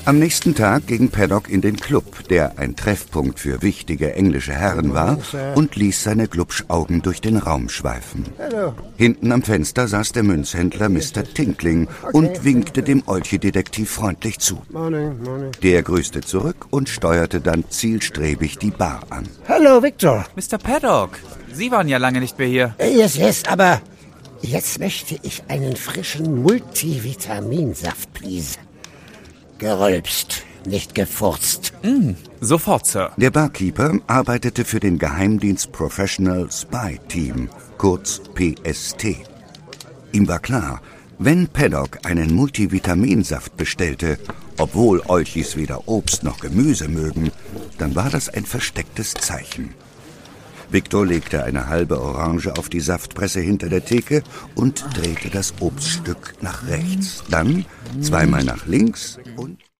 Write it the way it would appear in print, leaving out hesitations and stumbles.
Am nächsten Tag ging Paddock in den Club, der ein Treffpunkt für wichtige englische Herren war, und ließ seine Glubschaugen durch den Raum schweifen. Hinten am Fenster saß der Münzhändler Mr. Tinkling und winkte dem Olche-Detektiv freundlich zu. Der grüßte zurück und steuerte dann zielstrebig die Bar an. Hallo, Victor. Mr. Paddock, Sie waren ja lange nicht mehr hier. Yes, aber jetzt möchte ich einen frischen Multivitaminsaft, please. Gerülpst, nicht gefurzt. Sofort, Sir. Der Barkeeper arbeitete für den Geheimdienst Professional Spy Team, kurz PST. Ihm war klar, wenn Paddock einen Multivitaminsaft bestellte, obwohl Olchis weder Obst noch Gemüse mögen, dann war das ein verstecktes Zeichen. Victor legte eine halbe Orange auf die Saftpresse hinter der Theke und drehte das Obststück nach rechts. Dann zweimal nach links und